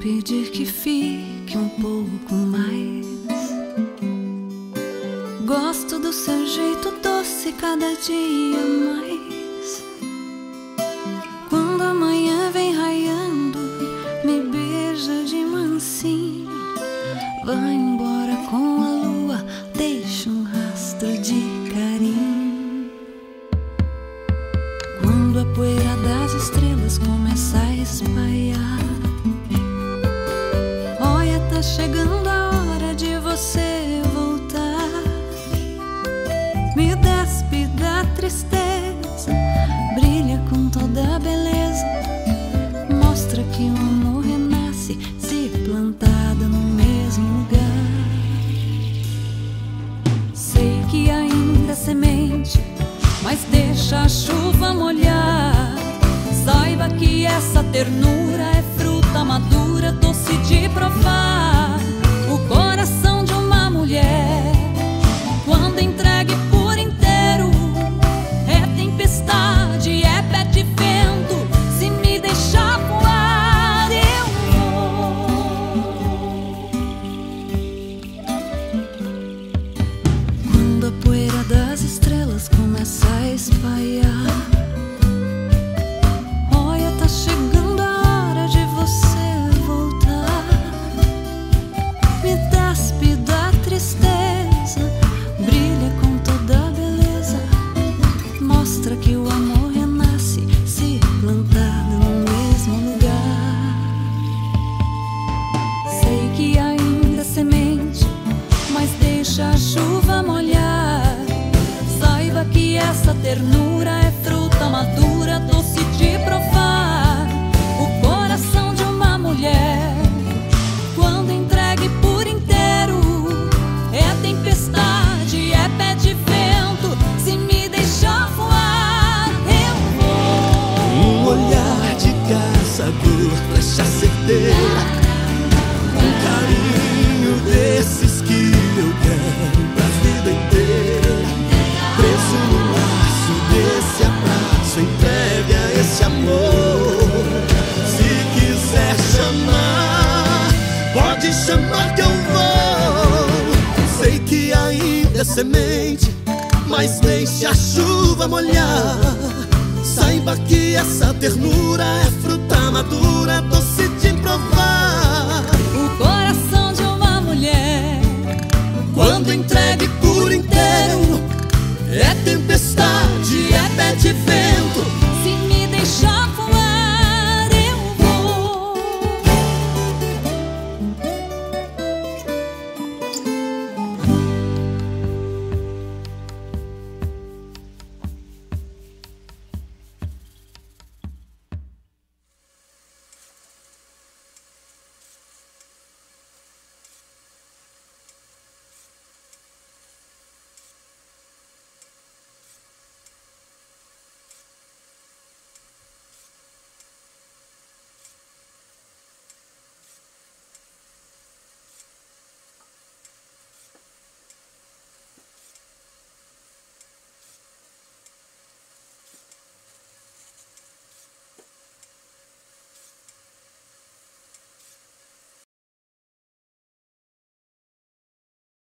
pedir que fique um pouco mais. Gosto do seu jeito doce cada dia mais. Quando a manhã vem raiando, me beija de mansinho. Vai embora com a lua, deixa um rastro de carinho. Quando a poeira das estrelas começa a espalhar, olha, tá chegando a hora de você voltar. Me despe da tristeza, brilha com toda a beleza. Mostra que o amor renasce se plantado no mesmo lugar. Sei que ainda é semente, mas deixa a chuva molhar. Saiba que essa ternura é fruta madura, doce de provar. O coração de uma mulher, quando entregue por inteiro, é tempestade, é pé de vento. Se me deixar voar, eu vou. Quando a poeira das estrelas começa a espalhar, olha, tá chegando a hora de você voltar. Me despe da tristeza, brilha com toda a beleza. Mostra que o amor renasce se plantado no mesmo lugar. Sei que ainda é semente, mas deixa a chuva molhar. Saiba que essa ternura é fruta madura, doce de provar. O coração de uma mulher, quando entregue por inteiro, é tempestade, é pé de vento. Se me deixar voar, eu vou. Um olhar de caçador, flecha certeira, um carinho desses que eu quero pra vida inteira. Preso no laço desse abraço, entregue a esse amor. Se quiser chamar, pode chamar que eu vou. Sei que ainda é semente, mas deixe a chuva molhar. Saiba que essa ternura é fruta